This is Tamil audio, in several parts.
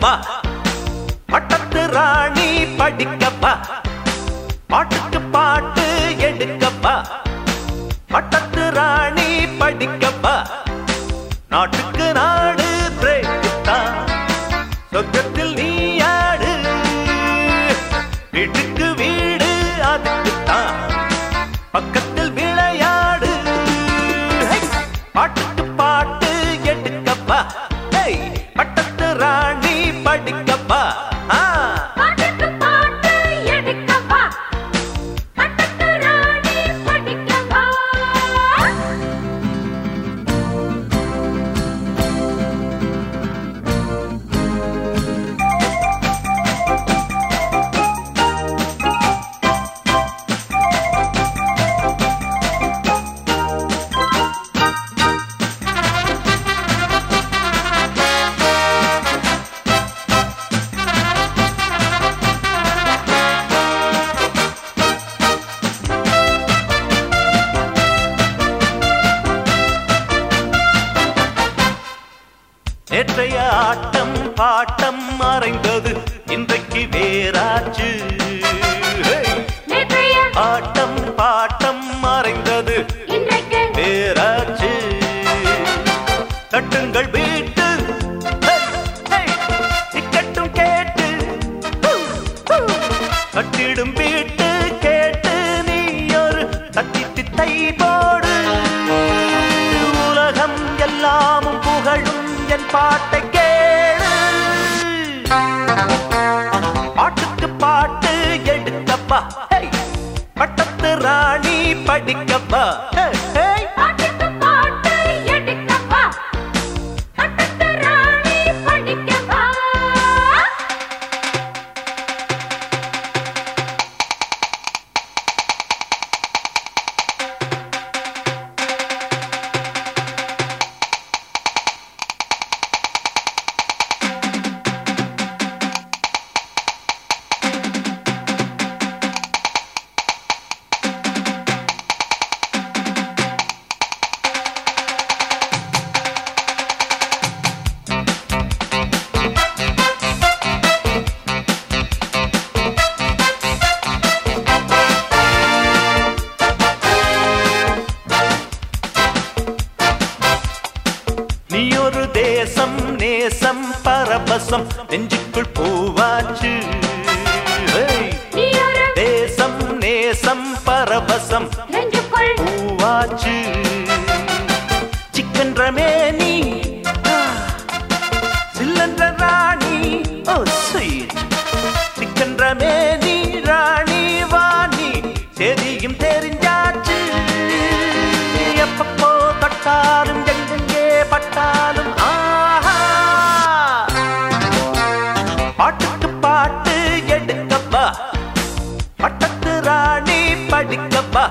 படிக்கப்பா, பட்டத்து ராணி படிக்கப்பா, பாட்டுக்கு பாட்டு எடுக்கப்பா, பட்டத்து ராணி படிக்கப்பா, நாட்டுக்கு நாடு பிரேக்குத்தான், சொர்க்கத்தில் நீ ஆடு, வீட்டுக்கு வீடு அதுக்குத்தான், பக்கத்தில் விளையாடு, பாட்டுக்கு பாட்டு எடுக்கப்பா, பட்டத்து ராணி படிக்கப்பா. நேற்றைய ஆட்டம் பாட்டம் மறைந்தது, இன்றைக்கு வேறாச்சு. ஆட்டம் பாட்டம் மறைந்தது, வேறாச்சு. கட்டுங்கள் வீட்டு டிக்கெட்டும் கேட்டு, கட்டிடும் வீட்டு கேட்டு, நீ ஒரு தட்டித்தை போடு, உலகம் எல்லாமும் புகழும் என் பாட்டை கேளு, பாட்டுக்கு பாட்டு எடுக்கப்பா, பட்டத்து ராணி படிக்கப்பா. நீ ஒரு தேசம் நேசம் பரபசம் நெஞ்சுக்குள் பூவாச்சு, தேசம் நேசம் பரபசம் பூவாச்சு. சிக்கன்ற மேனி சில்லன்ற ராணி, ஓ ஸ்வீட், சிக்கன்ற மேனி ராணி வாணி, சேதியும் தெரிஞ்சாச்சு. எப்பப்போ தட்டாலும் எங்கெங்கே பட்டாலும் ஆஹா, பாட்டுக்கு பாட்டு எடுக்கப்பா, பட்டத்து ராணி படிக்கப்பா.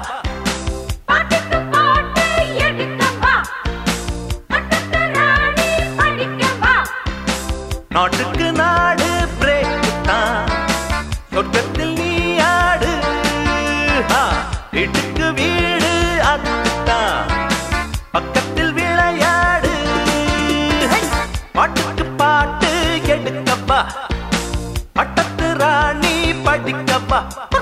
நாட்டுக்கு நாடு பிரேக்குத்தான், சொர்க்கத்தில் நீ ஆடு, வீட்டுக்கு வீடு அதுதான், பக்கத்தில் விளையாடு, பாட்டுக்கு பாட்டு எடுக்கப்பா, பட்டத்து ராணி படிக்கப்பா.